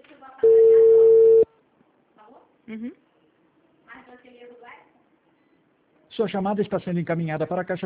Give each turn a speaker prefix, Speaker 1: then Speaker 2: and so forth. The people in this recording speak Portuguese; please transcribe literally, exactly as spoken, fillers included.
Speaker 1: Uhum. Sua chamada está sendo encaminhada para a caixa